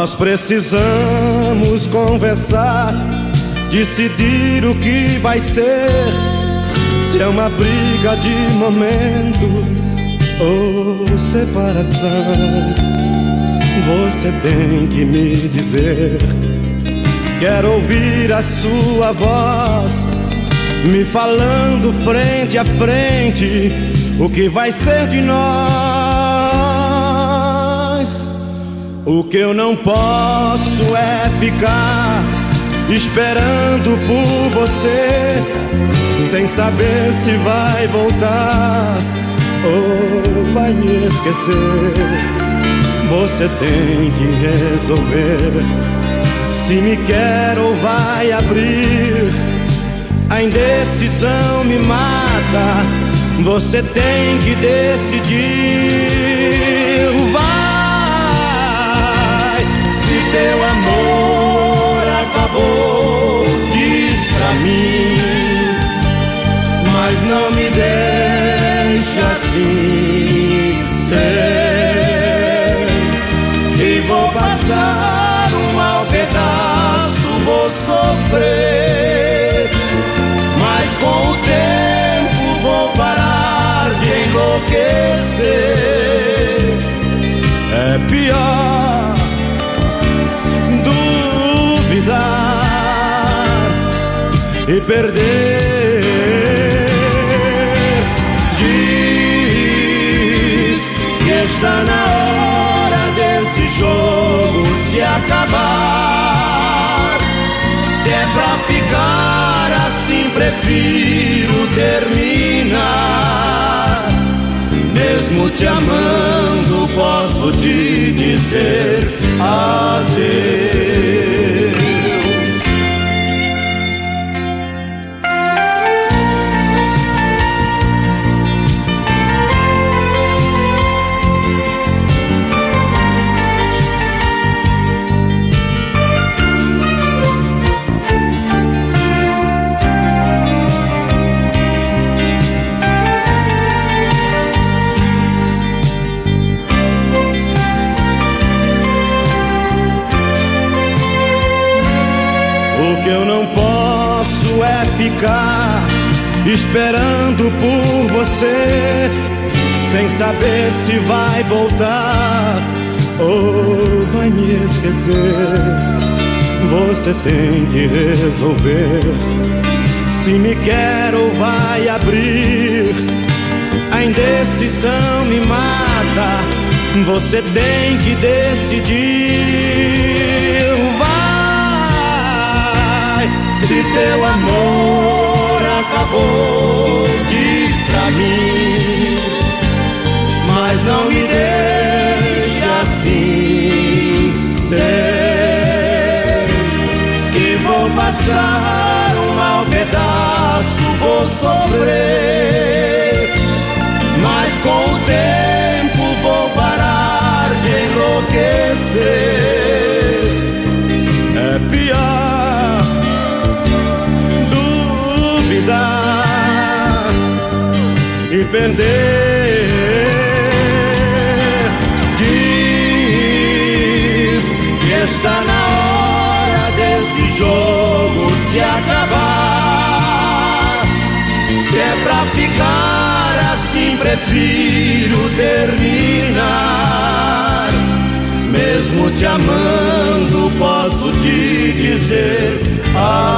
Nós precisamos conversar, decidir o que vai ser, se é uma briga de momento ou separação. Você tem que me dizer. Quero ouvir a sua voz me falando frente a frente o que vai ser de nós. O que eu não posso é ficar esperando por você, sem saber se vai voltar ou vai me esquecer. Você tem que resolver se me quer ou vai abrir. A indecisão me mata, você tem que decidir. Vai, se teu amor acabou, diz pra mim, mas não me deixe assim ser. E vou passar um mau pedaço, vou sofrer, mas com o tempo vou parar de enlouquecer. É pior duvidar e perder. Diz que está na hora desse jogo se acabar. Se é pra ficar assim, prefiro terminar. Mesmo te amando, posso te dizer adeus. O que eu não posso é ficar esperando por você, sem saber se vai voltar ou vai me esquecer. Você tem que resolver se me quer ou vai abrir. A indecisão me mata, você tem que decidir. Se teu amor acabou, diz pra mim, mas não me deixe assim ser. Que vou passar um mau pedaço, vou sofrer, mas com o tempo vou parar de enlouquecer. É pior e perder. Diz que está na hora desse jogo se acabar. Se é pra ficar assim, prefiro terminar. Mesmo te amando, posso te dizer